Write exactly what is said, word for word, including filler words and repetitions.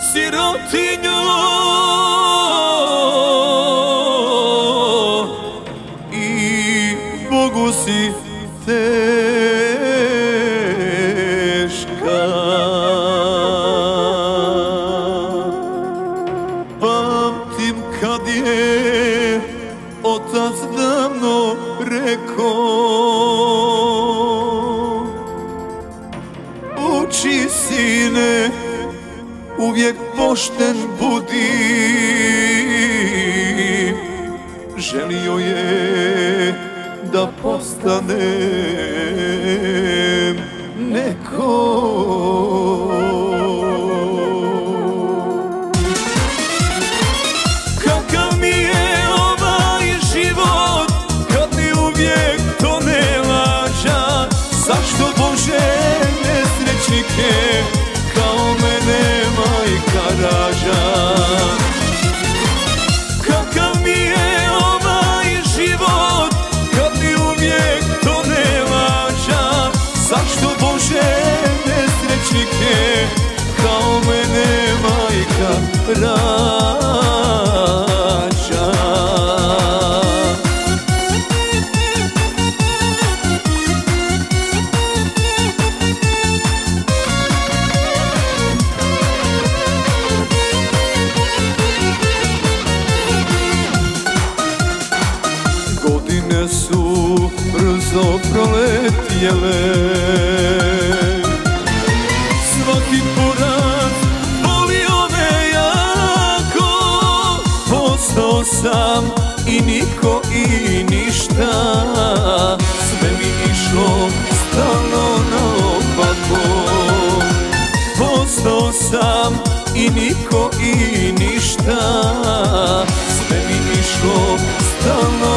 sirotinjo i Bogu si teška. Pamtim kad je otac davno rekao, uči sine, uvijek pošten budi. Želio je da postanem neko. Kakav mi je ovaj život kad mi uvijek to ne lađa? Zašto Bože nesrećnike kao mene majka rađa? Kakav mi je ovaj život kad mi uvijek to ne lađa? Zašto Bože nesrećnike kao mene majka rađa? Godine su brzo proletjele, svaki poraz bolio me jako. Postao sam i niko i ništa, sve mi išlo stalno naopako. Postao sam i niko i ništa, sve mi išlo stalno